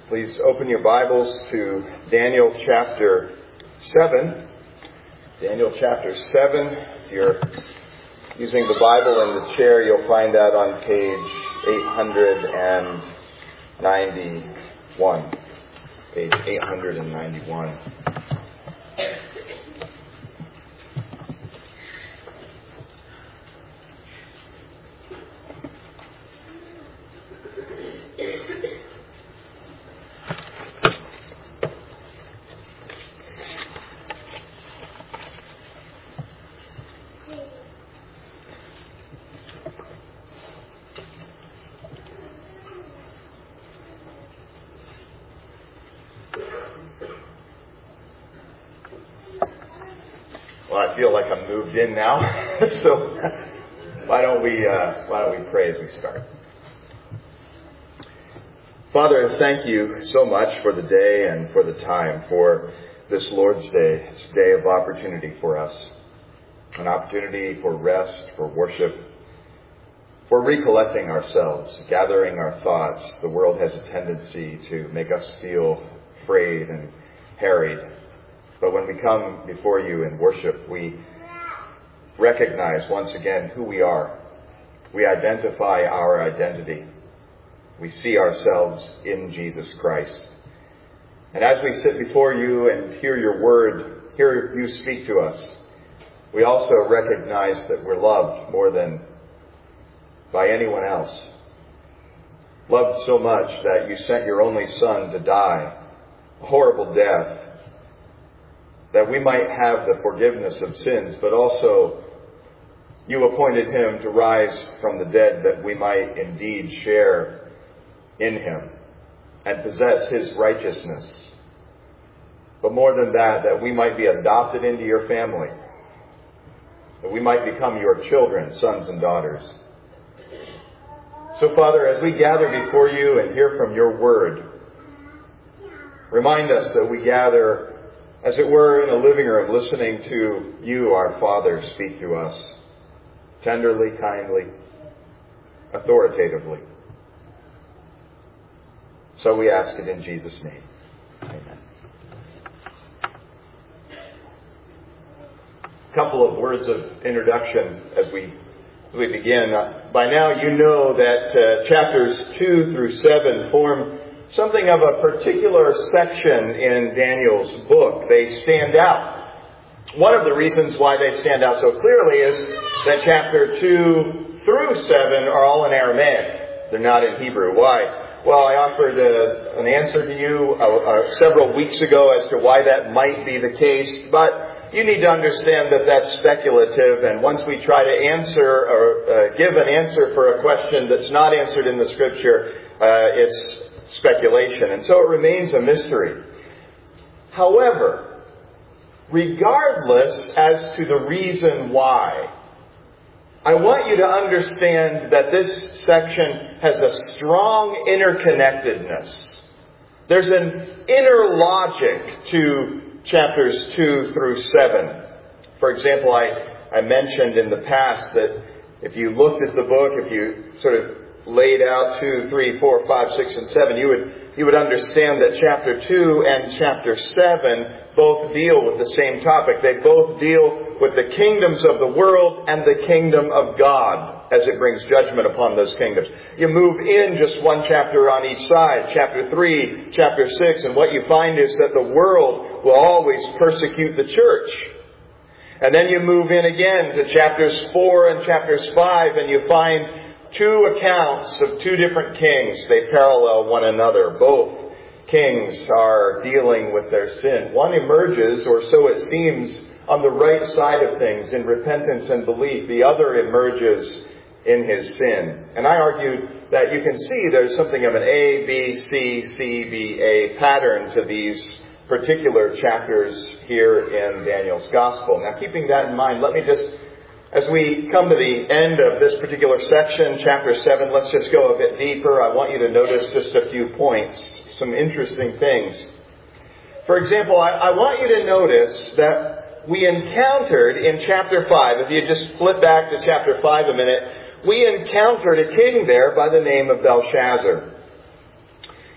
Please open your Bibles to Daniel chapter 7. Daniel chapter 7. If you're using the Bible in the chair, you'll find that on page 891. Page 891. Well, I feel like I'm moved in now, so why don't we pray as we start? Father, thank you so much for the day and for the time, for this Lord's Day, this day of opportunity for us, an opportunity for rest, for worship, for recollecting ourselves, gathering our thoughts. The world has a tendency to make us feel afraid and harried. But when we come before you in worship, we recognize once again who we are. We identify our identity. We see ourselves in Jesus Christ. And as we sit before you and hear your word, hear you speak to us, we also recognize that we're loved more than by anyone else. Loved so much that you sent your only Son to die a horrible death, that we might have the forgiveness of sins, but also you appointed him to rise from the dead that we might indeed share in him and possess his righteousness. But more than that, that we might be adopted into your family, that we might become your children, sons and daughters. So, Father, as we gather before you and hear from your word, remind us that we gather, as it were, in a living room, listening to you, our Father, speak to us tenderly, kindly, authoritatively. So we ask it in Jesus' name. Amen. A couple of words of introduction as we begin. By now you know that chapters 2 through 7 form something of a particular section in Daniel's book. They stand out. One of the reasons why they stand out so clearly is that chapter 2 through 7 are all in Aramaic. They're not in Hebrew. Why? Well, I offered an answer to you several weeks ago as to why that might be the case, but you need to understand that that's speculative, and once we try to answer or give an answer for a question that's not answered in the Scripture, it's speculation, and so it remains a mystery. However, regardless as to the reason why, I want you to understand that this section has a strong interconnectedness. There's an inner logic to chapters 2 through 7. For example, I mentioned in the past that if you looked at the book, if you sort of laid out 2, 3, 4, 5, 6, and 7, you would understand that chapter 2 and chapter 7 both deal with the same topic. They both deal with the kingdoms of the world and the kingdom of God as it brings judgment upon those kingdoms. You move in just one chapter on each side, chapter 3, chapter 6, and what you find is that the world will always persecute the church. And then you move in again to chapters 4 and chapters 5, and you find two accounts of two different kings. They parallel one another. Both kings are dealing with their sin. One emerges, or so it seems, on the right side of things in repentance and belief. The other emerges in his sin. And I argued that you can see there's something of an A, B, C, C, B, A pattern to these particular chapters here in Daniel's Gospel. Now, keeping that in mind, let me just, as we come to the end of this particular section, chapter 7, let's just go a bit deeper. I want you to notice just a few points, some interesting things. For example, I want you to notice that we encountered in chapter 5, if you just flip back to chapter 5 a minute, we encountered a king there by the name of Belshazzar.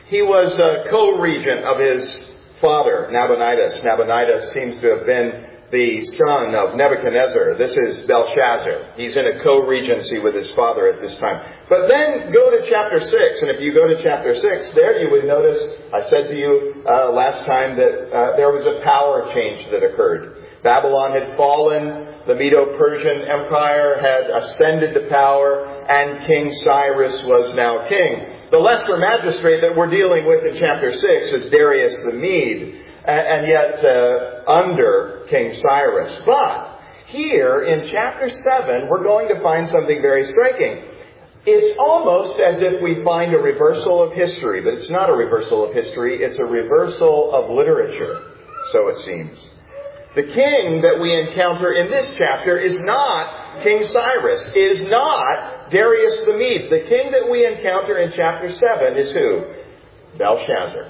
He was a co-regent of his father, Nabonidus. Nabonidus seems to have been the son of Nebuchadnezzar. This is Belshazzar. He's in a co-regency with his father at this time. But then go to chapter 6, and if you go to chapter 6, there you would notice, I said to you last time that there was a power change that occurred. Babylon had fallen, the Medo-Persian Empire had ascended to power, and King Cyrus was now king. The lesser magistrate that we're dealing with in chapter 6 is Darius the Mede, and yet under King Cyrus. But here in chapter 7, we're going to find something very striking. It's almost as if we find a reversal of history, but it's not a reversal of history, it's a reversal of literature, so it seems. The king that we encounter in this chapter is not King Cyrus, is not Darius the Mede. The king that we encounter in chapter 7 is who? Belshazzar.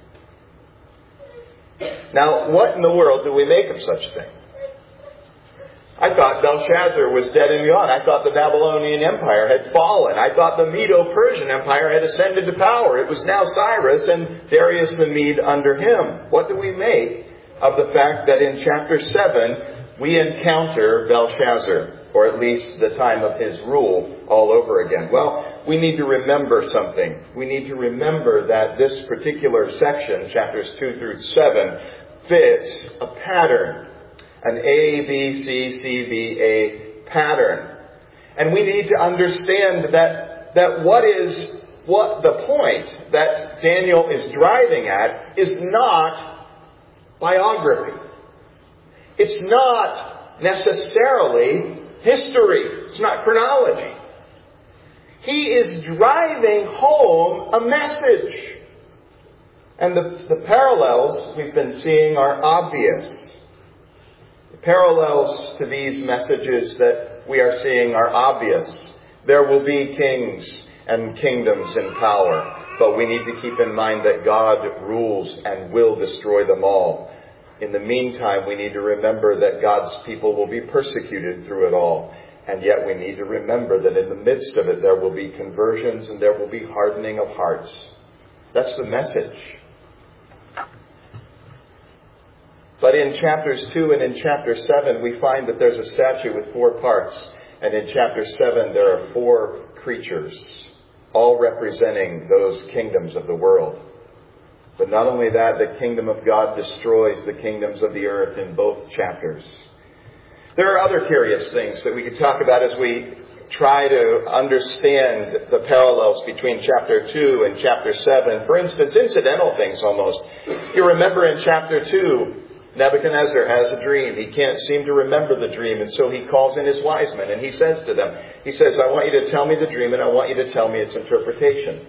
Now, what in the world do we make of such a thing? I thought Belshazzar was dead and gone. I thought the Babylonian Empire had fallen. I thought the Medo-Persian Empire had ascended to power. It was now Cyrus and Darius the Mede under him. What do we make of the fact that in chapter 7 we encounter Belshazzar, or at least the time of his rule, all over again? Well, we need to remember something. We need to remember that this particular section, chapters 2 through 7, fits a pattern. An A, B, C, C, B, A pattern. And we need to understand that what the point that Daniel is driving at is not biography. It's not necessarily history. It's not chronology. He is driving home a message. And the parallels we've been seeing are obvious. Parallels to these messages that we are seeing are obvious. There will be kings and kingdoms in power, but we need to keep in mind that God rules and will destroy them all. In the meantime, we need to remember that God's people will be persecuted through it all. And yet we need to remember that in the midst of it, there will be conversions and there will be hardening of hearts. That's the message. But in chapters 2 and in chapter 7, we find that there's a statue with 4 parts. And in chapter 7, there are 4 creatures, all representing those kingdoms of the world. But not only that, the kingdom of God destroys the kingdoms of the earth in both chapters. There are other curious things that we could talk about as we try to understand the parallels between chapter 2 and chapter 7. For instance, incidental things almost. You remember in chapter 2, Nebuchadnezzar has a dream. He can't seem to remember the dream, and so he calls in his wise men, and he says to them, I want you to tell me the dream, and I want you to tell me its interpretation.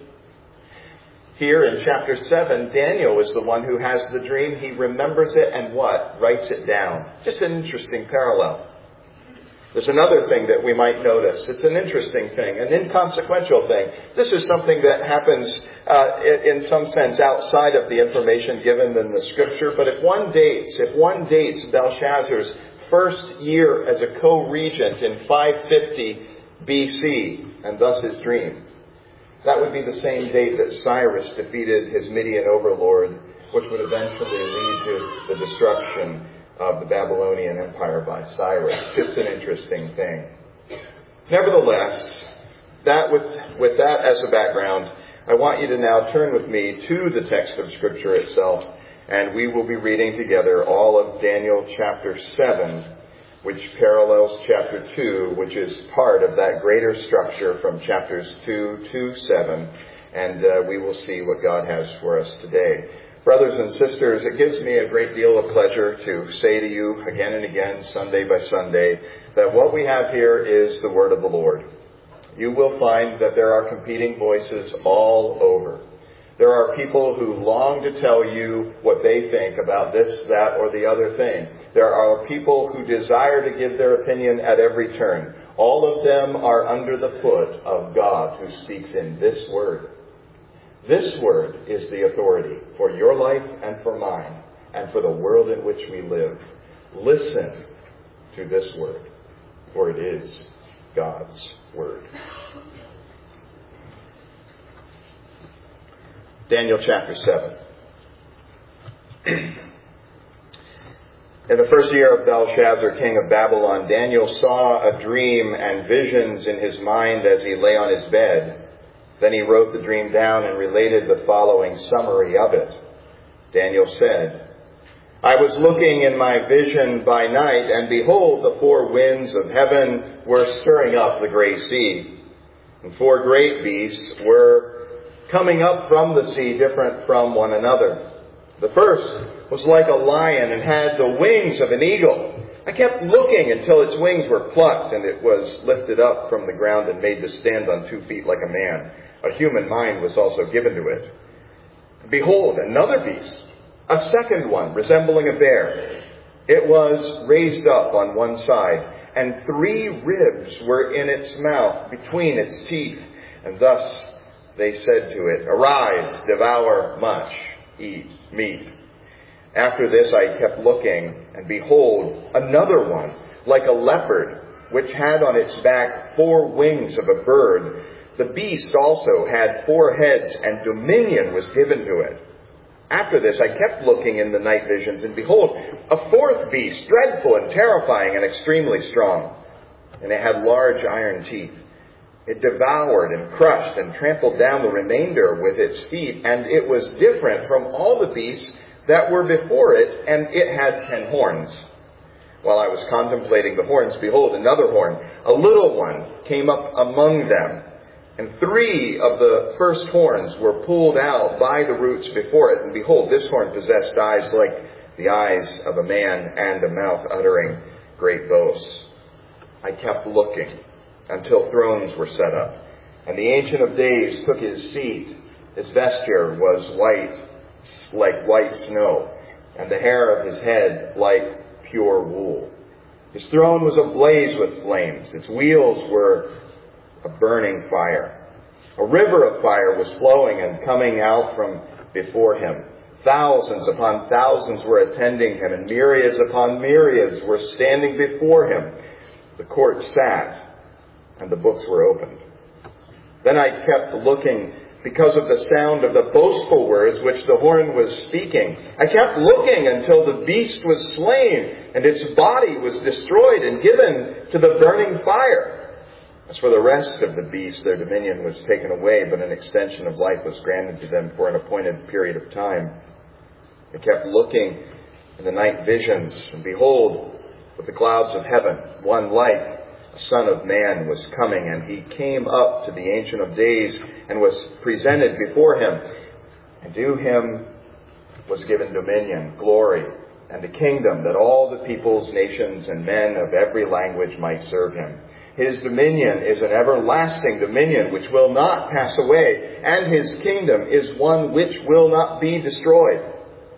Here in chapter 7, Daniel is the one who has the dream. He remembers it and what? Writes it down. Just an interesting parallel. There's another thing that we might notice. It's an interesting thing, an inconsequential thing. This is something that happens in some sense outside of the information given in the Scripture. But if one dates Belshazzar's first year as a co-regent in 550 BC, and thus his dream, that would be the same date that Cyrus defeated his Median overlord, which would eventually lead to the destruction of the Babylonian Empire by Cyrus. Just an interesting thing. Nevertheless, with that as a background, I want you to now turn with me to the text of Scripture itself, and we will be reading together all of Daniel chapter 7, which parallels chapter 2, which is part of that greater structure from chapters 2 to 7, and we will see what God has for us today. Brothers and sisters, it gives me a great deal of pleasure to say to you again and again, Sunday by Sunday, that what we have here is the word of the Lord. You will find that there are competing voices all over. There are people who long to tell you what they think about this, that, or the other thing. There are people who desire to give their opinion at every turn. All of them are under the foot of God who speaks in this word. This word is the authority for your life and for mine and for the world in which we live. Listen to this word, for it is God's word. Daniel chapter 7. In the first year of Belshazzar, king of Babylon, Daniel saw a dream and visions in his mind as he lay on his bed. Then he wrote the dream down and related the following summary of it. Daniel said, I was looking in my vision by night, and behold, the four winds of heaven were stirring up the great sea. And four great beasts were coming up from the sea, different from one another. The first was like a lion and had the wings of an eagle. I kept looking until its wings were plucked, and it was lifted up from the ground and made to stand on 2 feet like a man. A human mind was also given to it. Behold, another beast, a second one, resembling a bear. It was raised up on one side, and 3 ribs were in its mouth between its teeth. And thus they said to it, Arise, devour much, eat meat. After this I kept looking, and behold, another one, like a leopard, which had on its back 4 wings of a bird. The beast also had 4 heads, and dominion was given to it. After this I kept looking in the night visions, and behold, a 4th beast, dreadful and terrifying and extremely strong. And it had large iron teeth. It devoured and crushed and trampled down the remainder with its feet, and it was different from all the beasts that were before it, and it had 10 horns. While I was contemplating the horns, behold, another horn, a little one, came up among them. And 3 of the first horns were pulled out by the roots before it. And behold, this horn possessed eyes like the eyes of a man, and a mouth uttering great boasts. I kept looking until thrones were set up. And the Ancient of Days took his seat. His vesture was white, like white snow, and the hair of his head like pure wool. His throne was ablaze with flames. Its wheels were a burning fire. A river of fire was flowing and coming out from before him. Thousands upon thousands were attending him, and myriads upon myriads were standing before him. The court sat, and the books were opened. Then I kept looking because of the sound of the boastful words which the horn was speaking. I kept looking until the beast was slain, and its body was destroyed and given to the burning fire. As for the rest of the beasts, their dominion was taken away, but an extension of life was granted to them for an appointed period of time. I kept looking in the night visions, and behold, with the clouds of heaven, one like a son of man was coming, and he came up to the Ancient of Days and was presented before him. And to him was given dominion, glory, and a kingdom, that all the peoples, nations, and men of every language might serve him. His dominion is an everlasting dominion which will not pass away, and his kingdom is one which will not be destroyed.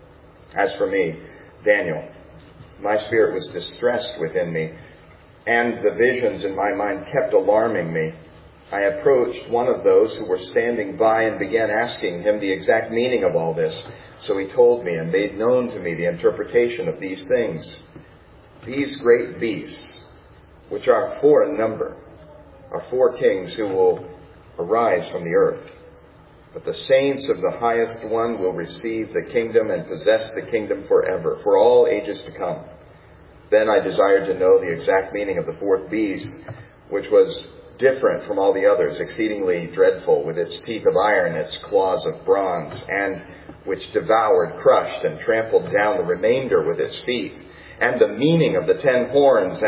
As for me, Daniel, my spirit was distressed within me, and the visions in my mind kept alarming me. I approached one of those who were standing by and began asking him the exact meaning of all this. So he told me and made known to me the interpretation of these things. These great beasts, which are 4 in number, are 4 kings who will arise from the earth. But the saints of the highest one will receive the kingdom and possess the kingdom forever, for all ages to come. Then I desired to know the exact meaning of the 4th beast, which was different from all the others, exceedingly dreadful, with its teeth of iron, its claws of bronze, and which devoured, crushed, and trampled down the remainder with its feet, and the meaning of the 10 horns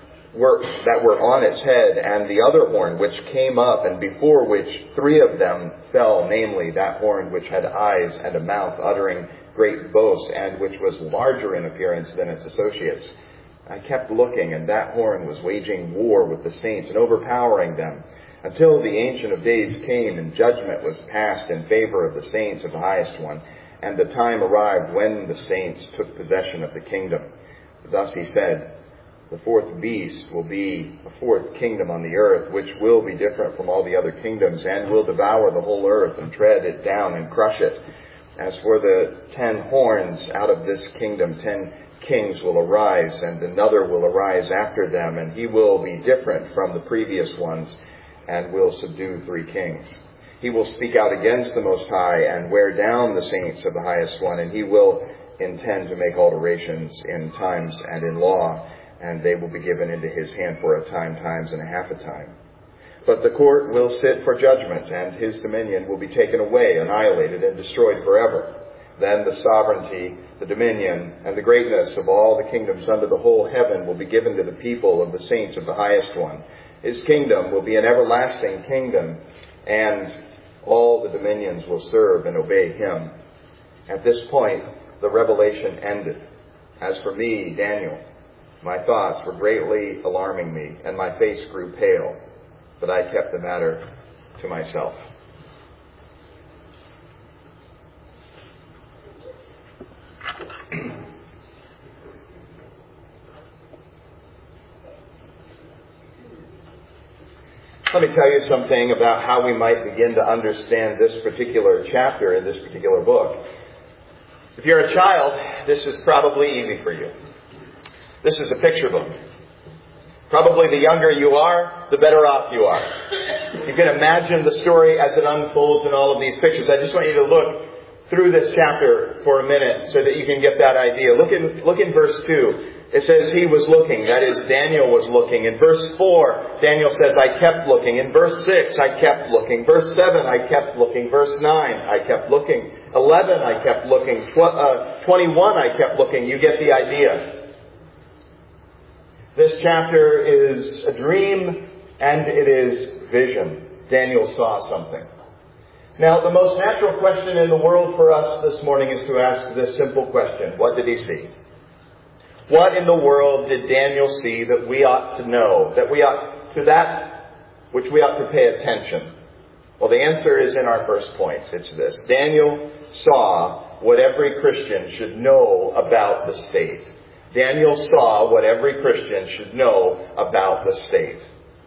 that were on its head, and the other horn which came up, and before which 3 of them fell, namely that horn which had eyes and a mouth uttering great boasts, and which was larger in appearance than its associates. I kept looking, and that horn was waging war with the saints and overpowering them, until the Ancient of Days came, and judgment was passed in favor of the saints of the highest one, and the time arrived when the saints took possession of the kingdom. Thus he said, the 4th beast will be a 4th kingdom on the earth, which will be different from all the other kingdoms, and will devour the whole earth and tread it down and crush it. As for the 10 horns, out of this kingdom 10 kings will arise, and another will arise after them, and he will be different from the previous ones, and will subdue 3 kings. He will speak out against the Most High and wear down the saints of the Highest One, and he will intend to make alterations in times and in law, and they will be given into his hand for a time, times, and a half a time. But the court will sit for judgment, and his dominion will be taken away, annihilated, and destroyed forever. Then the sovereignty, the dominion, and the greatness of all the kingdoms under the whole heaven will be given to the people of the saints of the Highest One. His kingdom will be an everlasting kingdom, and all the dominions will serve and obey him. At this point, the revelation ended. As for me, Daniel, my thoughts were greatly alarming me, and my face grew pale, but I kept the matter to myself. Let me tell you something about how we might begin to understand this particular chapter in this particular book. If you're a child, this is probably easy for you. This is a picture book. Probably the younger you are, the better off you are. You can imagine the story as it unfolds in all of these pictures. I just want you to look through this chapter for a minute so that you can get that idea. Look in verse 2. It says he was looking. That is, Daniel was looking. In verse 4, Daniel says, I kept looking. In verse 6, I kept looking. Verse 7, I kept looking. Verse 9, I kept looking. 11, I kept looking. 21, I kept looking. You get the idea. This chapter is a dream and it is vision. Daniel saw something. Now, the most natural question in the world for us this morning is to ask this simple question. What did he see? What in the world did Daniel see that we ought to know, that which we ought to pay attention? Well, the answer is in our first point. It's this. Daniel saw what every Christian should know about the state. Daniel saw what every Christian should know about the state.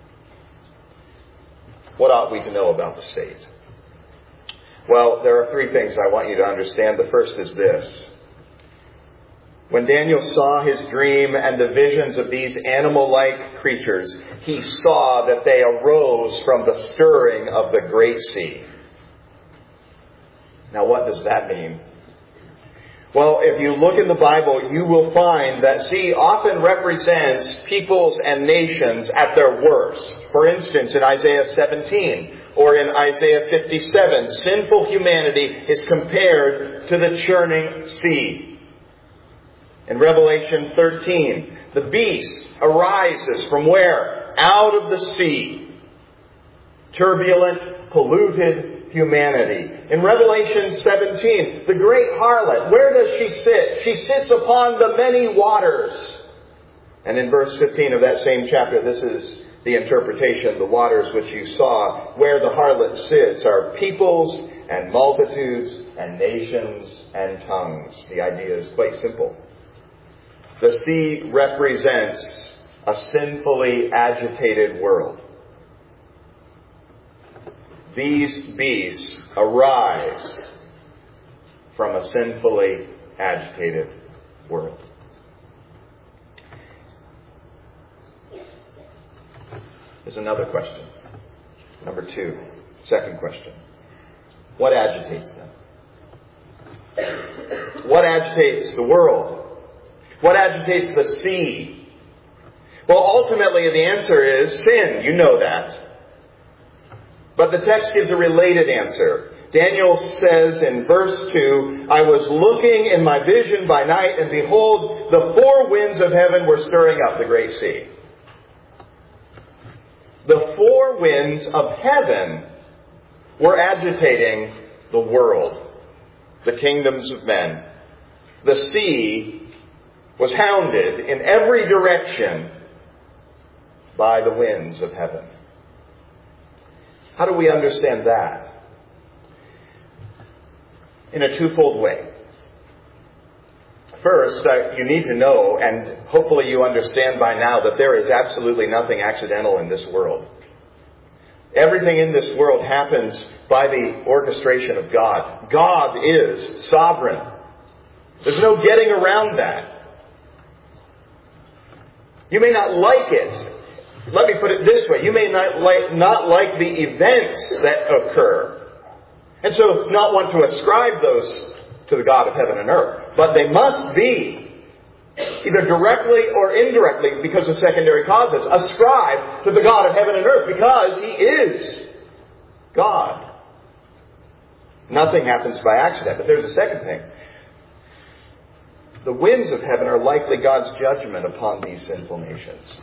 What ought we to know about the state? Well, there are three things I want you to understand. The first is this. When Daniel saw his dream and the visions of these animal-like creatures, he saw that they arose from the stirring of the great sea. Now, what does that mean? Well, if you look in the Bible, you will find that sea often represents peoples and nations at their worst. For instance, in Isaiah 17 or in Isaiah 57, sinful humanity is compared to the churning sea. In Revelation 13, the beast arises from where? Out of the sea. Turbulent, polluted humanity. In Revelation 17, the great harlot, where does she sit? She sits upon the many waters. And in verse 15 of that same chapter, this is the interpretation. The waters which you saw, where the harlot sits, are peoples and multitudes and nations and tongues. The idea is quite simple. The sea represents a sinfully agitated world. These beasts arise from a sinfully agitated world. There's another question. Number 2. Second question. What agitates them? What agitates the world? What agitates the sea? Well, ultimately the answer is sin. You know that. But the text gives a related answer. Daniel says in verse 2, I was looking in my vision by night, and behold, the four winds of heaven were stirring up the great sea. The four winds of heaven were agitating the world, the kingdoms of men. The sea was hounded in every direction by the winds of heaven. How do we understand that? In a twofold way. First, you need to know, and hopefully you understand by now, that there is absolutely nothing accidental in this world. Everything in this world happens by the orchestration of God. God is sovereign. There's no getting around that. You may not like it. Let me put it this way. You may not like the events that occur. And so not want to ascribe those to the God of heaven and earth. But they must be, either directly or indirectly, because of secondary causes, ascribed to the God of heaven and earth, because He is God. Nothing happens by accident. But there's a second thing. The winds of heaven are likely God's judgment upon these sinful nations.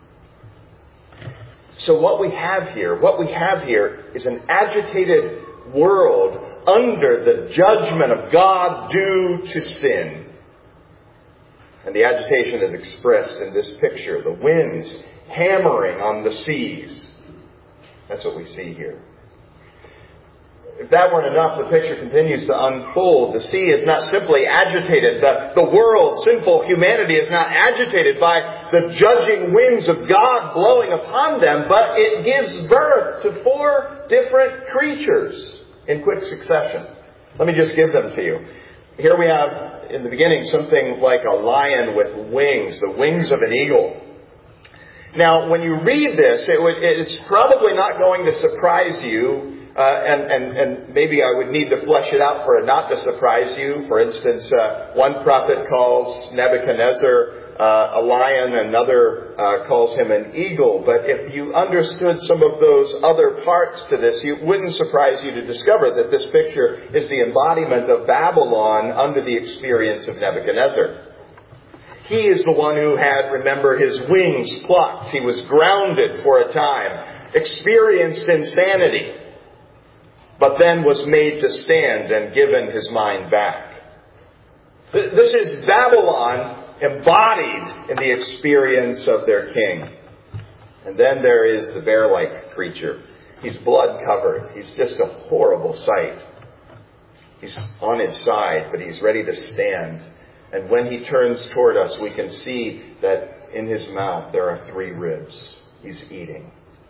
So what we have here is an agitated world under the judgment of God due to sin. And the agitation is expressed in this picture. The winds hammering on the seas. That's what we see here. If that weren't enough, the picture continues to unfold. The sea is not simply agitated. The world, sinful humanity, is not agitated by the judging winds of God blowing upon them, but it gives birth to 4 different creatures in quick succession. Let me just give them to you. Here we have, in the beginning, something like a lion with wings, the wings of an eagle. Now, when you read this, it's probably not going to surprise you. And maybe I would need to flesh it out for it not to surprise you. For instance, one prophet calls Nebuchadnezzar a lion, another calls him an eagle. But if you understood some of those other parts to this, it wouldn't surprise you to discover that this picture is the embodiment of Babylon under the experience of Nebuchadnezzar. He is the one who had, remember, his wings plucked. He was grounded for a time, experienced insanity, but then was made to stand and given his mind back. This is Babylon embodied in the experience of their king. And then there is the bear-like creature. He's blood-covered. He's just a horrible sight. He's on his side, but he's ready to stand. And when he turns toward us, we can see that in his mouth there are 3 ribs. He's eating.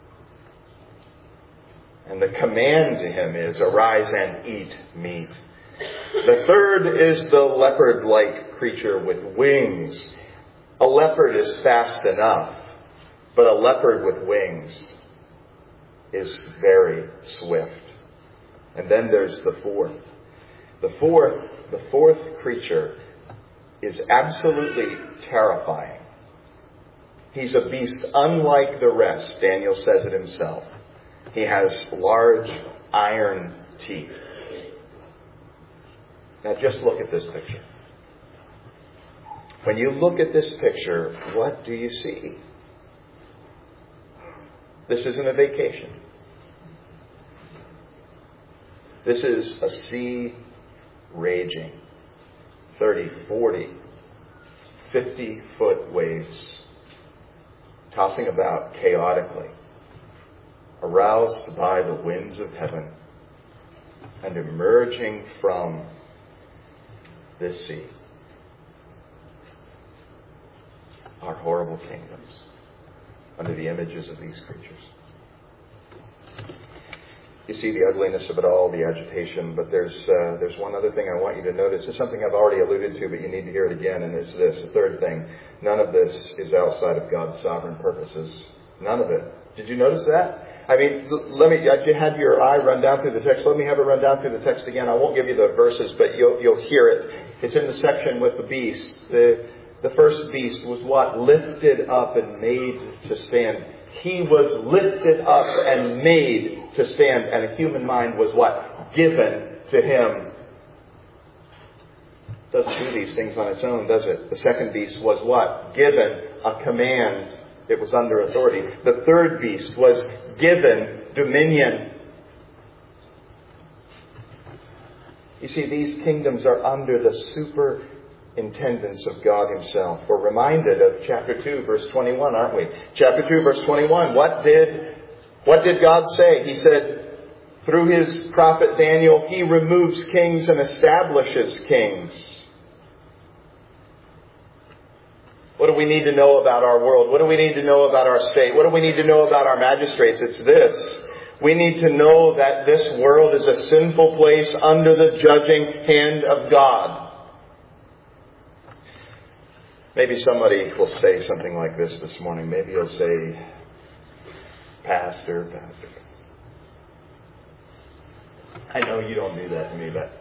And the command to him is, arise and eat meat. The third is the leopard-like creature with wings. A leopard is fast enough, but a leopard with wings is very swift. And then there's the fourth. The fourth creature is absolutely terrifying. He's a beast unlike the rest. Daniel says it himself. He has large iron teeth. Now just look at this picture. When you look at this picture, what do you see? This isn't a vacation. This is a sea raging. 30, 40, 50-foot waves tossing about chaotically, aroused by the winds of heaven and emerging from this sea are horrible kingdoms under the images of these creatures. You see the ugliness of it all, the agitation, but there's one other thing I want you to notice. It's something I've already alluded to, but you need to hear it again, and it's this. The third thing, none of this is outside of God's sovereign purposes. None of it. Did you notice that? I mean, you had your eye run down through the text. Let me have it run down through the text again. I won't give you the verses, but you'll hear it. It's in the section with the beast. The first beast was what? Lifted up and made to stand. He was lifted up and made to stand. And a human mind was what? Given to him. Doesn't do these things on its own, does it? The second beast was what? Given a command. It was under authority. The third beast was given dominion. You see, these kingdoms are under the superintendence of God himself. We're reminded of chapter 2, verse 21, aren't we? Chapter 2, verse 21. What did God say? He said, through his prophet Daniel, he removes kings and establishes kings. What do we need to know about our world? What do we need to know about our state? What do we need to know about our magistrates? It's this. We need to know that this world is a sinful place under the judging hand of God. Maybe somebody will say something like this morning. Maybe he'll say, Pastor. I know you don't do that to me, but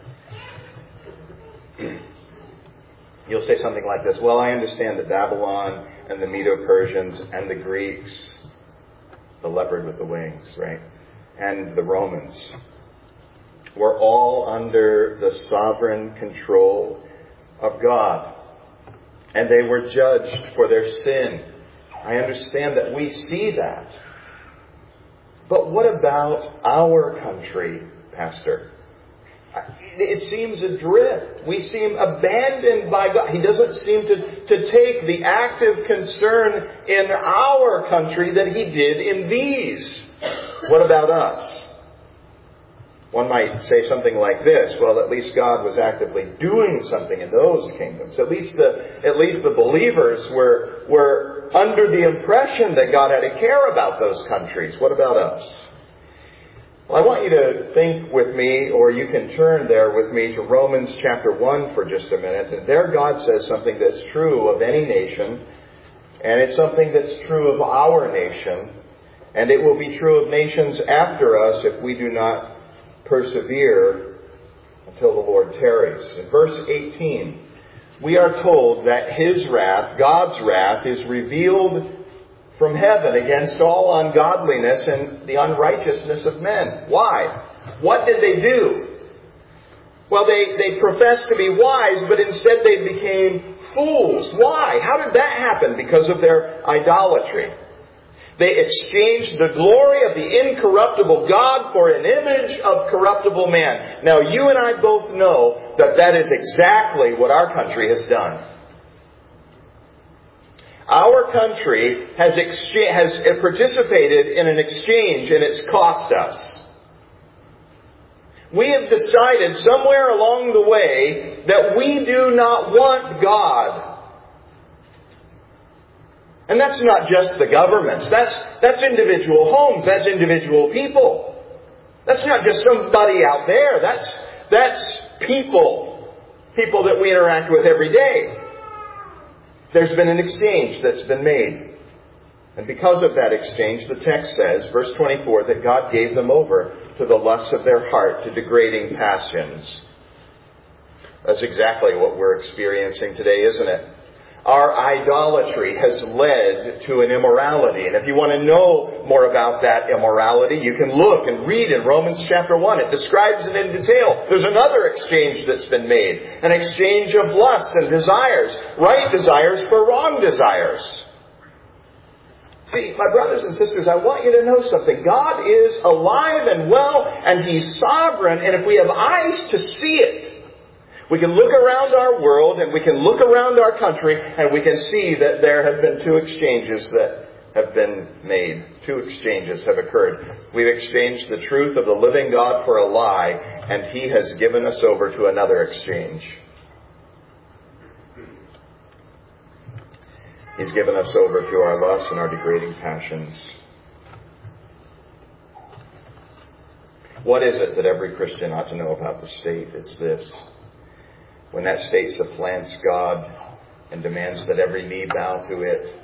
you'll say something like this. Well, I understand that Babylon and the Medo-Persians and the Greeks, the leopard with the wings, right? And the Romans were all under the sovereign control of God. And they were judged for their sin. I understand that we see that. But what about our country, Pastor? It seems adrift. We seem abandoned by God. He doesn't seem to take the active concern in our country that He did in these. What about us? One might say something like this. Well, at least God was actively doing something in those kingdoms. At least the believers were under the impression that God had a care about those countries. What about us? Well, I want you to think with me, or you can turn there with me to Romans chapter 1 for just a minute. And there God says something that's true of any nation. And it's something that's true of our nation. And it will be true of nations after us if we do not persevere until the Lord tarries. In verse 18, we are told that His wrath, God's wrath, is revealed from heaven against all ungodliness and the unrighteousness of men. Why? What did they do? Well, they professed to be wise, but instead they became fools. Why? How did that happen? Because of their idolatry. They exchanged the glory of the incorruptible God for an image of corruptible man. Now, you and I both know that that is exactly what our country has done. Our country has participated in an exchange, and it's cost us. We have decided somewhere along the way that we do not want God. And that's not just the governments. That's individual homes. That's individual people. That's not just somebody out there. That's people. People that we interact with every day. There's been an exchange that's been made. And because of that exchange, the text says, verse 24, that God gave them over to the lusts of their heart, to degrading passions. That's exactly what we're experiencing today, isn't it? Our idolatry has led to an immorality. And if you want to know more about that immorality, you can look and read in Romans chapter 1. It describes it in detail. There's another exchange that's been made. An exchange of lusts and desires. Right desires for wrong desires. See, my brothers and sisters, I want you to know something. God is alive and well, and He's sovereign. And if we have eyes to see it, we can look around our world and we can look around our country and we can see that there have been two exchanges that have been made. Two exchanges have occurred. We've exchanged the truth of the living God for a lie, and He has given us over to another exchange. He's given us over to our lusts and our degrading passions. What is it that every Christian ought to know about the state? It's this. When that state supplants God and demands that every knee bow to it,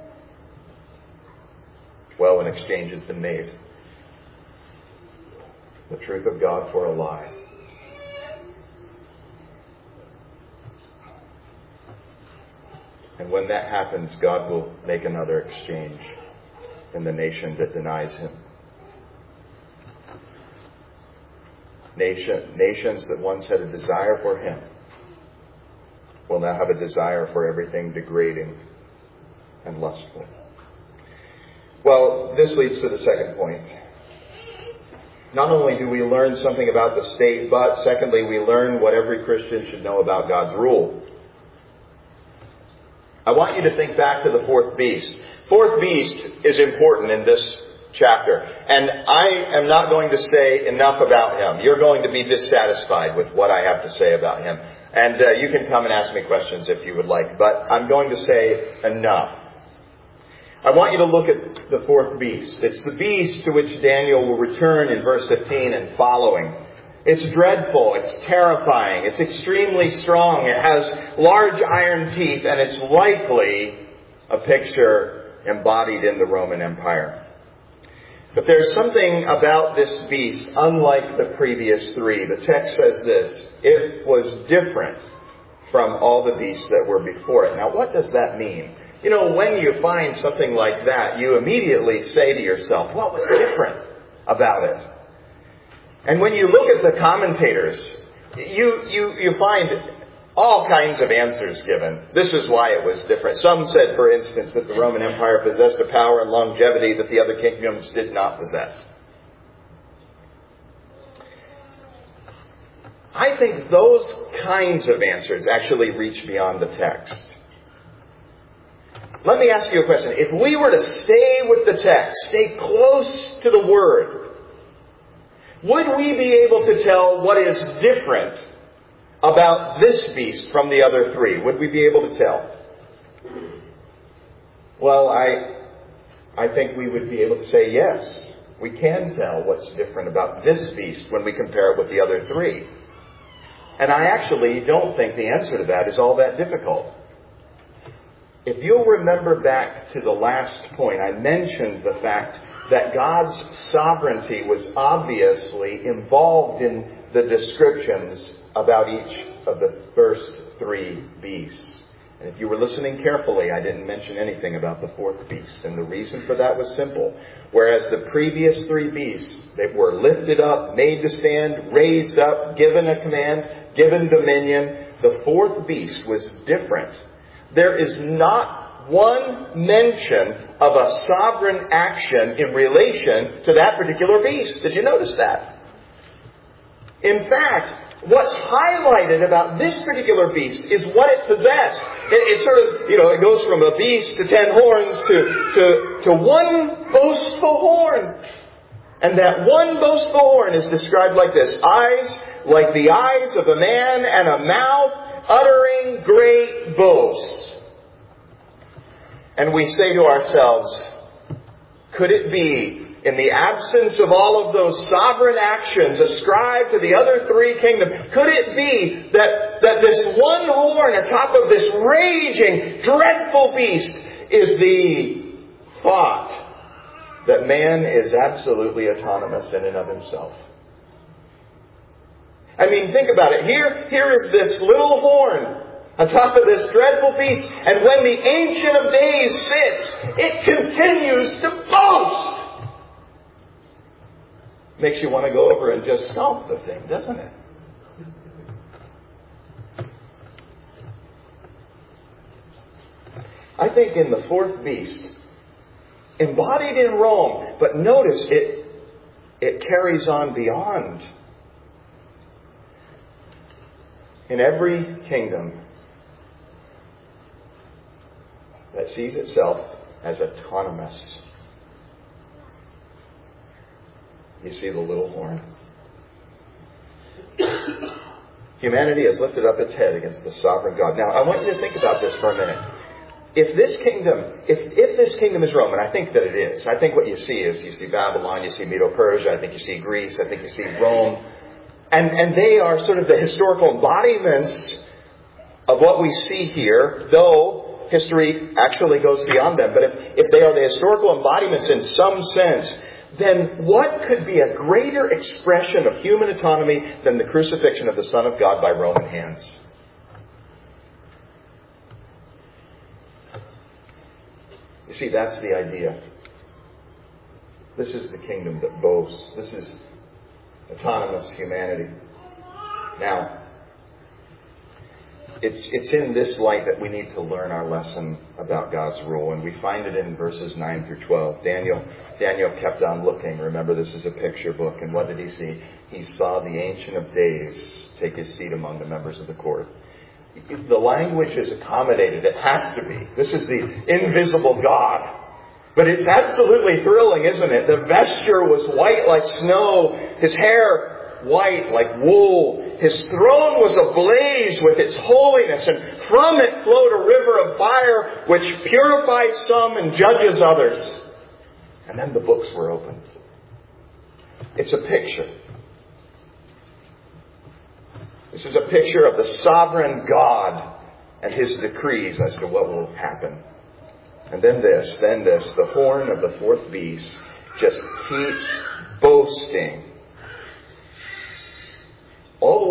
well, an exchange has been made. The truth of God for a lie. And when that happens, God will make another exchange in the nation that denies Him. Nations that once had a desire for Him will now have a desire for everything degrading and lustful. Well, this leads to the second point. Not only do we learn something about the state, but secondly, we learn what every Christian should know about God's rule. I want you to think back to the fourth beast. Fourth beast is important in this chapter. And I am not going to say enough about him. You're going to be dissatisfied with what I have to say about him. And you can come and ask me questions if you would like. But I'm going to say enough. I want you to look at the fourth beast. It's the beast to which Daniel will return in verse 15 and following. It's dreadful. It's terrifying. It's extremely strong. It has large iron teeth, and it's likely a picture embodied in the Roman Empire. But there's something about this beast, unlike the previous three. The text says this: it was different from all the beasts that were before it. Now, what does that mean? You know, when you find something like that, you immediately say to yourself, what was different about it? And when you look at the commentators, you find all kinds of answers given. This is why it was different. Some said, for instance, that the Roman Empire possessed a power and longevity that the other kingdoms did not possess. I think those kinds of answers actually reach beyond the text. Let me ask you a question. If we were to stay with the text, stay close to the Word, would we be able to tell what is different about this beast from the other three? Would we be able to tell? Well, I think we would be able to say yes. We can tell what's different about this beast when we compare it with the other three. And I actually don't think the answer to that is all that difficult. If you'll remember back to the last point, I mentioned the fact that God's sovereignty was obviously involved in the descriptions about each of the first three beasts. And if you were listening carefully, I didn't mention anything about the fourth beast. And the reason for that was simple. Whereas the previous three beasts, they were lifted up, made to stand, raised up, given a command, given dominion, the fourth beast was different. There is not one mention of a sovereign action in relation to that particular beast. Did you notice that? In fact, what's highlighted about this particular beast is what it possessed. It sort of, it goes from a beast to 10 horns to one boastful horn. And that one boastful horn is described like this: eyes like the eyes of a man, and a mouth uttering great boasts. And we say to ourselves, could it be, in the absence of all of those sovereign actions ascribed to the other three kingdoms, could it be that this one horn atop of this raging, dreadful beast is the thought that man is absolutely autonomous in and of himself? I mean, think about it. Here is this little horn atop of this dreadful beast, and when the Ancient of Days sits, it continues to boast. Makes you want to go over and just stomp the thing, doesn't it? I think in the fourth beast, embodied in Rome, but notice it carries on beyond. In every kingdom that sees itself as autonomous, you see the little horn. Humanity has lifted up its head against the sovereign God. Now, I want you to think about this for a minute. If this kingdom is Rome, and I think that it is, I think what you see is, you see Babylon, you see Medo-Persia, I think you see Greece, I think you see Rome, and they are sort of the historical embodiments of what we see here, though history actually goes beyond them. But if they are the historical embodiments in some sense, then what could be a greater expression of human autonomy than the crucifixion of the Son of God by Roman hands? You see, that's the idea. This is the kingdom that boasts. This is autonomous humanity. Now, it's in this light that we need to learn our lesson about God's rule, and we find it in verses 9 through 12. Daniel kept on looking. Remember, this is a picture book, and what did he see? He saw the Ancient of Days take his seat among the members of the court. The language is accommodated. It has to be. This is the invisible God. But it's absolutely thrilling, isn't it? The vesture was white like snow. His hair white like wool. His throne was ablaze with its holiness, and from it flowed a river of fire which purifies some and judges others. And then the books were opened. It's a picture. This is a picture of the sovereign God and His decrees as to what will happen. And then this, the horn of the fourth beast just keeps boasting. All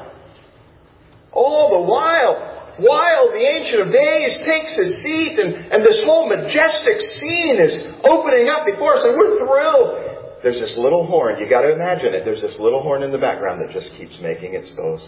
the while the Ancient of Days takes his seat and this whole majestic scene is opening up before us and we're thrilled. There's this little horn. You got to imagine it. There's this little horn in the background that just keeps making its boast.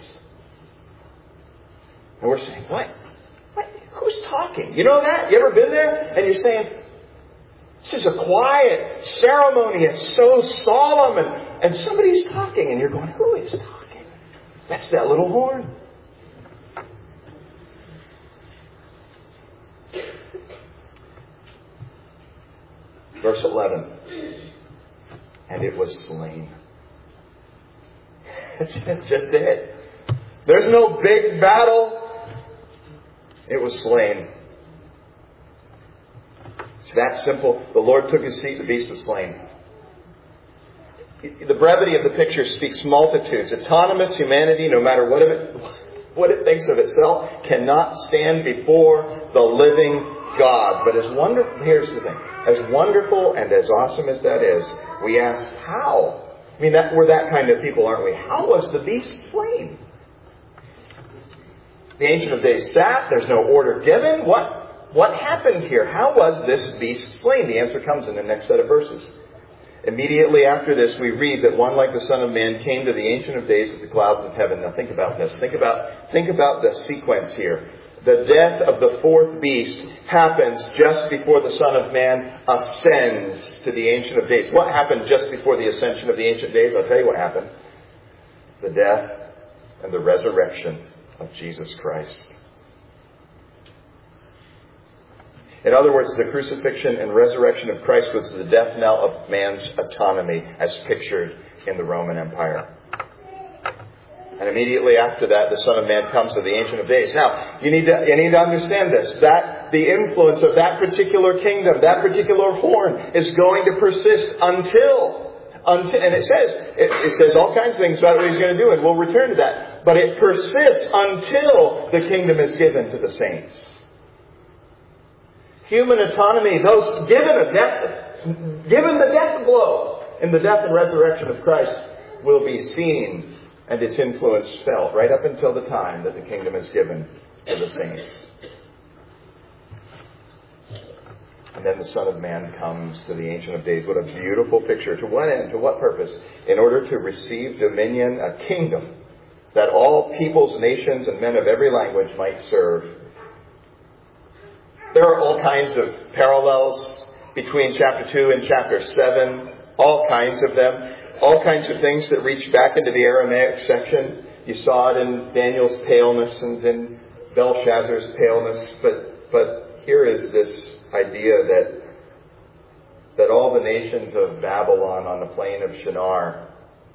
And we're saying, what? Who's talking? You know that? You ever been there? And you're saying, this is a quiet ceremony. It's so solemn. And somebody's talking. And you're going, who is talking? That's that little horn. Verse 11. And it was slain. That's just it. There's no big battle. It was slain. It's that simple. The Lord took his seat, the beast was slain. The brevity of the picture speaks multitudes. Autonomous humanity, no matter what it thinks of itself, cannot stand before the living God. But here's the thing. As wonderful and as awesome as that is, we ask, how? I mean, we're that kind of people, aren't we? How was the beast slain? The Ancient of Days sat. There's no order given. What happened here? How was this beast slain? The answer comes in the next set of verses. Immediately after this, we read that one like the Son of Man came to the Ancient of Days with the clouds of heaven. Now think about this. Think about the sequence here. The death of the fourth beast happens just before the Son of Man ascends to the Ancient of Days. What happened just before the ascension of the Ancient of Days? I'll tell you what happened. The death and the resurrection of Jesus Christ. In other words, the crucifixion and resurrection of Christ was the death knell of man's autonomy as pictured in the Roman Empire. And immediately after that, the Son of Man comes to the Ancient of Days. Now, you need to understand this, that the influence of that particular kingdom, that particular horn, is going to persist until and it says all kinds of things about what he's going to do, and we'll return to that. But it persists until the kingdom is given to the saints. Human autonomy, those given the death blow in the death and resurrection of Christ, will be seen and its influence felt right up until the time that the kingdom is given to the saints. And then the Son of Man comes to the Ancient of Days. What a beautiful picture. To what end? To what purpose? In order to receive dominion, a kingdom that all peoples, nations, and men of every language might serve. There are all kinds of parallels between chapter 2 and chapter 7. All kinds of them. All kinds of things that reach back into the Aramaic section. You saw it in Daniel's paleness and in Belshazzar's paleness. But here is this idea that all the nations of Babylon on the plain of Shinar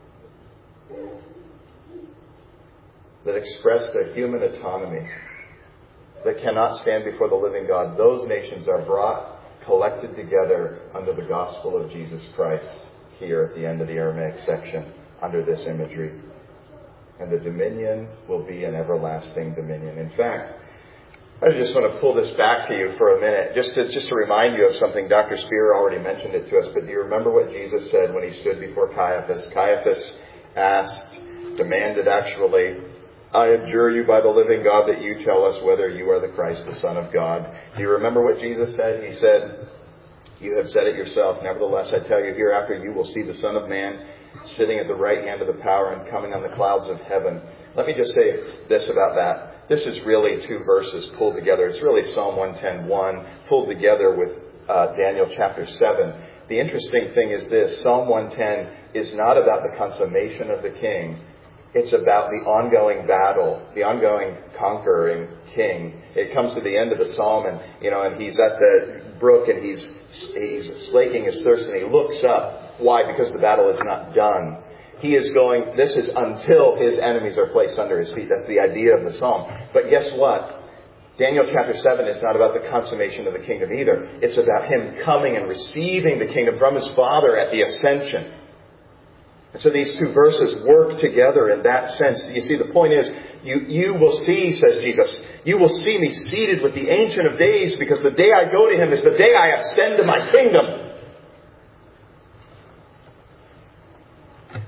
that expressed a human autonomy that cannot stand before the living God, those nations are brought, collected together under the gospel of Jesus Christ here at the end of the Aramaic section under this imagery. And the dominion will be an everlasting dominion. In fact, I just want to pull this back to you for a minute, just to remind you of something. Dr. Spear already mentioned it to us, but do you remember what Jesus said when he stood before Caiaphas? Caiaphas demanded actually, I adjure you by the living God that you tell us whether you are the Christ, the Son of God. Do you remember what Jesus said? He said, you have said it yourself. Nevertheless, I tell you, hereafter you will see the Son of Man sitting at the right hand of the power and coming on the clouds of heaven. Let me just say this about that. This is really two verses pulled together. It's really Psalm 110:1 pulled together with Daniel chapter 7. The interesting thing is this. Psalm 110 is not about the consummation of the king. It's about the ongoing battle, the ongoing conquering king. It comes to the end of the psalm and he's at the brook and he's slaking his thirst and he looks up. Why? Because the battle is not done. He is going, this is until his enemies are placed under his feet. That's the idea of the psalm. But guess what? Daniel chapter 7 is not about the consummation of the kingdom either. It's about him coming and receiving the kingdom from his Father at the ascension. And so these two verses work together in that sense. You see, the point is, you will see, says Jesus, you will see me seated with the Ancient of Days because the day I go to him is the day I ascend to my kingdom.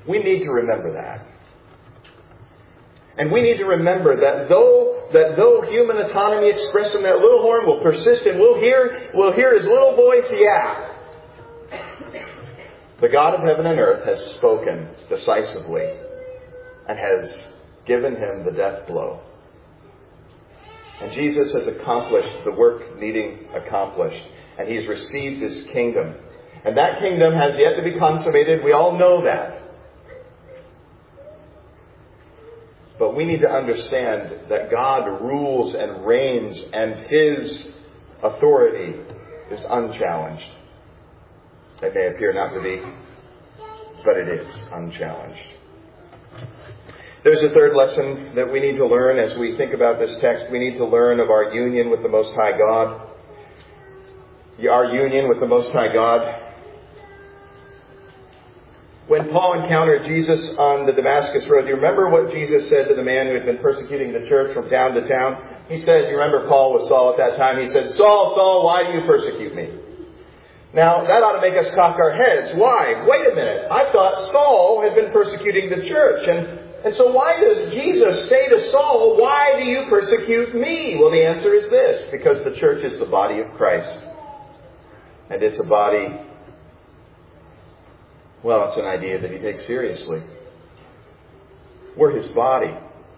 We need to remember that. And we need to remember that though human autonomy expressed in that little horn will persist and we'll hear his little voice yap, the God of heaven and earth has spoken decisively and has given him the death blow. And Jesus has accomplished the work needing accomplished. And he's received his kingdom. And that kingdom has yet to be consummated. We all know that. But we need to understand that God rules and reigns, and his authority is unchallenged. It may appear not to be, but it is unchallenged. There's a third lesson that we need to learn as we think about this text. We need to learn of our union with the Most High God. Our union with the Most High God. When Paul encountered Jesus on the Damascus Road, do you remember what Jesus said to the man who had been persecuting the church from town to town? He said, you remember Paul was Saul at that time, he said, Saul, Saul, why do you persecute me? Now, that ought to make us cock our heads. Why? Wait a minute. I thought Saul had been persecuting the church. And so why does Jesus say to Saul, why do you persecute me? Well, the answer is this. Because the church is the body of Christ. And it's a body, well, it's an idea that he takes seriously. We're his body.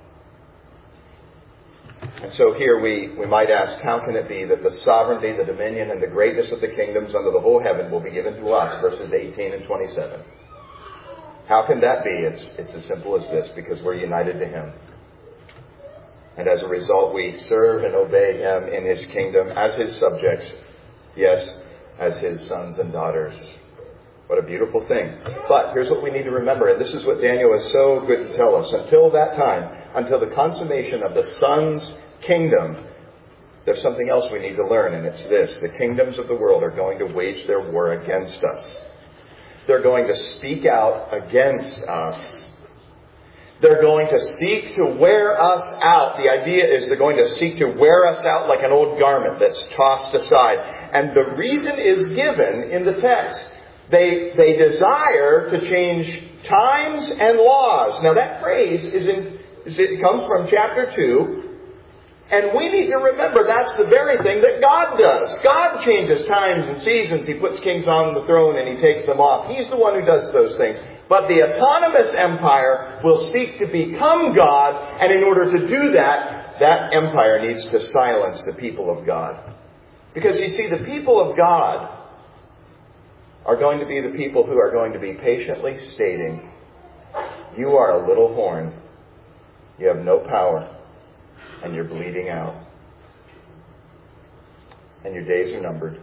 And so here we might ask, how can it be that the sovereignty, the dominion, and the greatness of the kingdoms under the whole heaven will be given to us? Verses 18 and 27. How can that be? It's as simple as this, because we're united to him. And as a result, we serve and obey him in his kingdom as his subjects. Yes, as his sons and daughters. What a beautiful thing. But here's what we need to remember, and this is what Daniel is so good to tell us. Until that time, until the consummation of the Son's kingdom, there's something else we need to learn, and it's this. The kingdoms of the world are going to wage their war against us. They're going to speak out against us. They're going to seek to wear us out. The idea is they're going to seek to wear us out like an old garment that's tossed aside. And the reason is given in the text. They desire to change times and laws. Now that phrase it comes from chapter 2. And we need to remember that's the very thing that God does. God changes times and seasons. He puts kings on the throne and he takes them off. He's the one who does those things. But the autonomous empire will seek to become God. And in order to do that, that empire needs to silence the people of God. Because you see, the people of God are going to be the people who are going to be patiently stating, you are a little horn. You have no power. And you're bleeding out. And your days are numbered.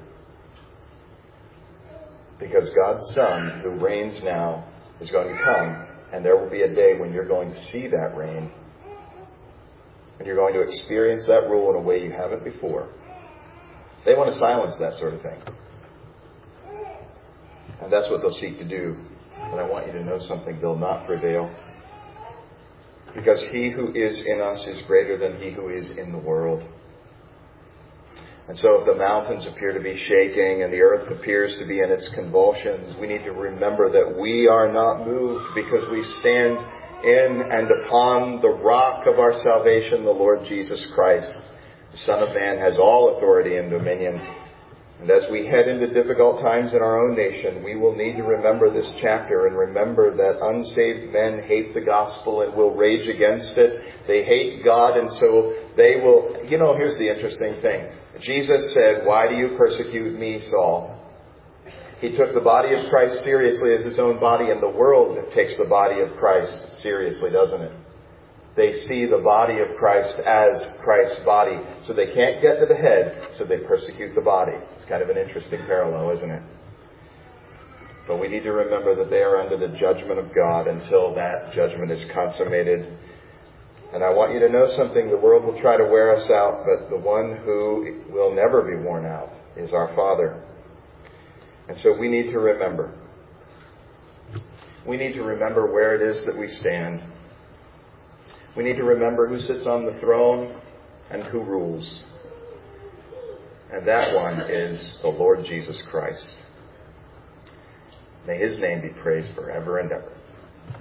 Because God's Son, who reigns now, is going to come. And there will be a day when you're going to see that reign. And you're going to experience that rule in a way you haven't before. They want to silence that sort of thing. And that's what they'll seek to do. But I want you to know something. They'll not prevail. Because he who is in us is greater than he who is in the world. And so if the mountains appear to be shaking and the earth appears to be in its convulsions, we need to remember that we are not moved because we stand in and upon the rock of our salvation, the Lord Jesus Christ. The Son of Man has all authority and dominion. And as we head into difficult times in our own nation, we will need to remember this chapter and remember that unsaved men hate the gospel and will rage against it. They hate God, and so they will... here's the interesting thing. Jesus said, why do you persecute me, Saul? He took the body of Christ seriously as his own body, and the world takes the body of Christ seriously, doesn't it? They see the body of Christ as Christ's body. So they can't get to the head, so they persecute the body. It's kind of an interesting parallel, isn't it? But we need to remember that they are under the judgment of God until that judgment is consummated. And I want you to know something. The world will try to wear us out, but the one who will never be worn out is our Father. And so we need to remember. We need to remember where it is that we stand. We need to remember who sits on the throne and who rules. And that one is the Lord Jesus Christ. May his name be praised forever and ever.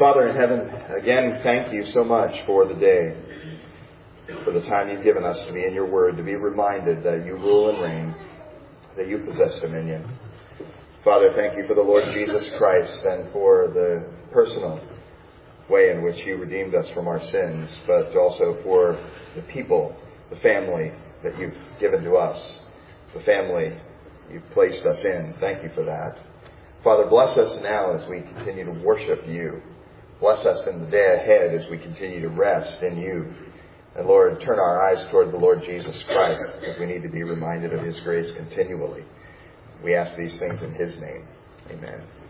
Father in heaven, again, thank you so much for the day, for the time you've given us to be in your word, to be reminded that you rule and reign, that you possess dominion. Father, thank you for the Lord Jesus Christ and for the personal way in which you redeemed us from our sins, but also for the people, the family that you've given to us, the family you've placed us in. Thank you for that. Father, bless us now as we continue to worship you. Bless us in the day ahead as we continue to rest in you. And Lord, turn our eyes toward the Lord Jesus Christ, because we need to be reminded of his grace continually. We ask these things in his name. Amen.